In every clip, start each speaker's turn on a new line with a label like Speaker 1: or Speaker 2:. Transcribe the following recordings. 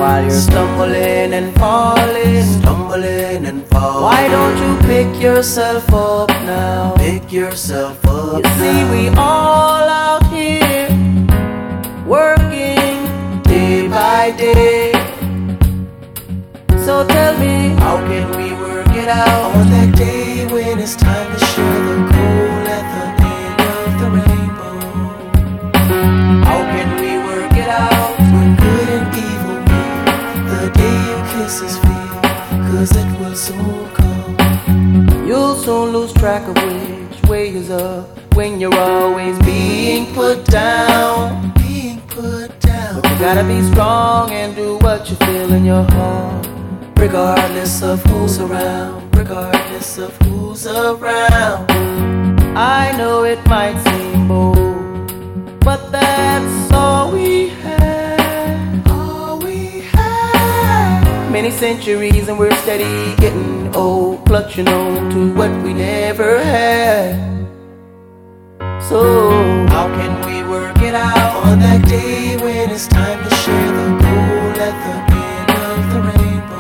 Speaker 1: while you're stumbling and falling,
Speaker 2: stumbling and falling.
Speaker 1: why don't you pick yourself up now?
Speaker 2: Pick yourself up
Speaker 1: You see, we all out here working day by day. So tell me,
Speaker 2: how can we work it out on that day when it's time to share the goal at the end of the rainbow? How can we work it out when good and evil meet the day you kiss his feet? 'Cause it will soon come.
Speaker 1: you'll soon lose track of which way is up when you're always being put down.
Speaker 2: Being put down.
Speaker 1: But you gotta be strong and do what you feel in your heart,
Speaker 2: Regardless of who's around, regardless of who's around.
Speaker 1: I know it might seem bold, but that's all we have.
Speaker 2: All we have.
Speaker 1: Many centuries and we're steady getting old, clutching on to what we never had. So
Speaker 2: how can we work it out on that day when it's time to share the goal at the end of the rainbow?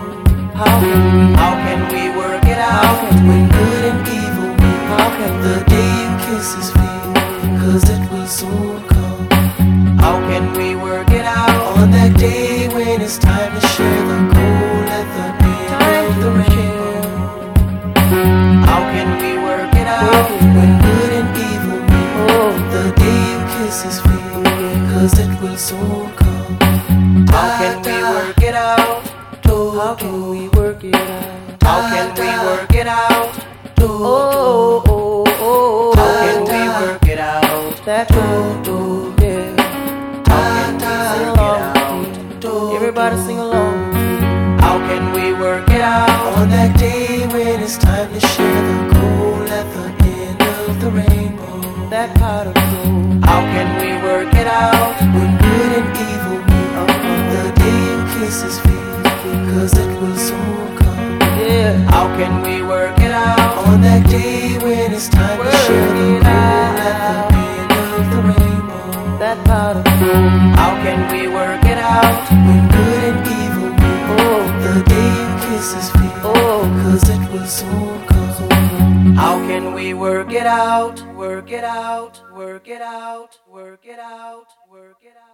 Speaker 1: how
Speaker 2: can we work it out when good and evil meet?
Speaker 1: How can
Speaker 2: the day you kiss his feet? 'Cause it will soon come. How can we work it out on that day when it's time to share the goal at the end of the rainbow? How can we work it out when good and evil meet? The day you kiss his feet, 'cause it will soon come. How can we work it out?
Speaker 1: How can we work it out?
Speaker 2: How can we work it out?
Speaker 1: Oh, oh, oh,
Speaker 2: how can we work it out?
Speaker 1: That yeah.
Speaker 2: How can we
Speaker 1: Sing
Speaker 2: work it
Speaker 1: along
Speaker 2: out?
Speaker 1: with me. Everybody sing along with me.
Speaker 2: How can we work it out on that day when it's time to share the goal at the end of the rainbow?
Speaker 1: That pot of gold.
Speaker 2: How can we work it out when good and evil meet? The day you kiss his feet, 'cause it will soon come.
Speaker 1: Yeah.
Speaker 2: How can we work it out on that day when it's time to share the goal at the end of the rainbow?
Speaker 1: That pot of gold.
Speaker 2: How can we work it out when good and evil meet? The day you kiss his feet, 'cause it will soon come. How can we work it out? Work it out, work it out, work it out, work it out.